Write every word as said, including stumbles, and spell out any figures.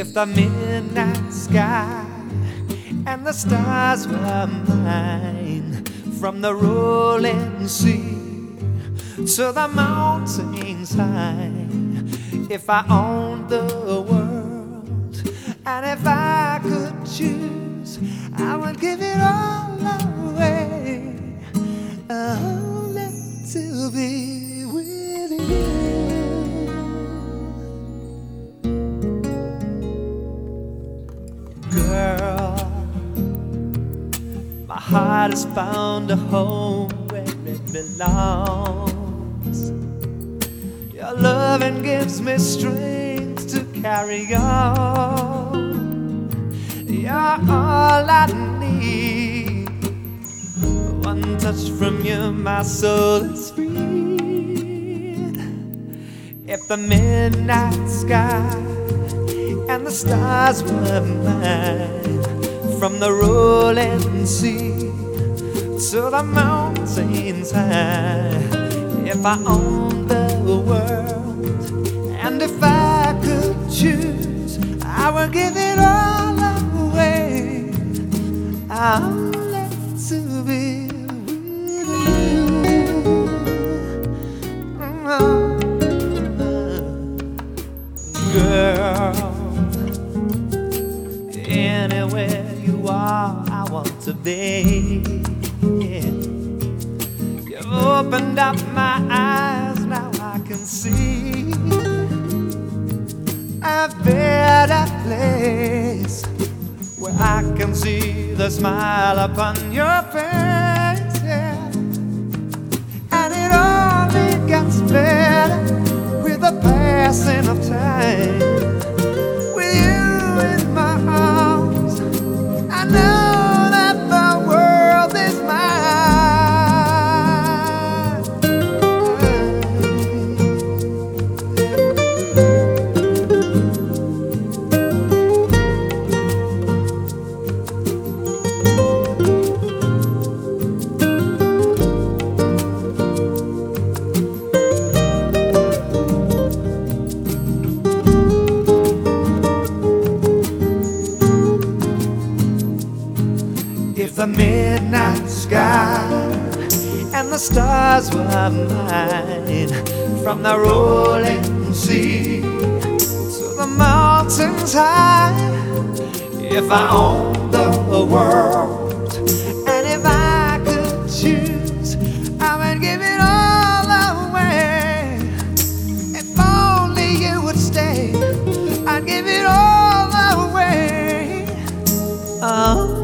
If the midnight sky and the stars were mine, from the rolling sea to the mountains high, if I owned the world and if I could choose, I would give it all away, only to be with you. Girl, my heart has found a home where it belongs. Your loving gives me strength to carry on. You're all I need. One touch from you, my soul is freed. If the midnight sky and the stars were mine, from the rolling sea to the mountains high, if I owned the world and if I could choose, I would give it all away, only to be with you. Oh, girl, anywhere you are, I want to be. Yeah. You've opened up my eyes, now I can see a better place where I can see the smile upon your face, yeah. And it only gets better with the passing of time. With you in my arms, I know that the world is mine. If the midnight sky and the stars were mine, from the rolling sea to the mountains high, if I owned the world and if I could choose, I would give it all away. If only you would stay, I'd give it all away. Oh.